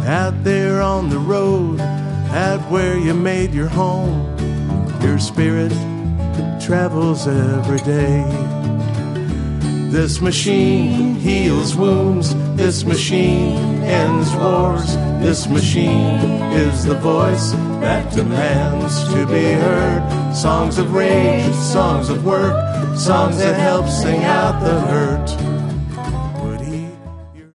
out there on the road, out where you made your home. Your spirit travels every day. This machine heals wounds, this machine ends wars, this machine is the voice that demands to be heard. Songs of rage, songs of work, songs that help sing out the hurt.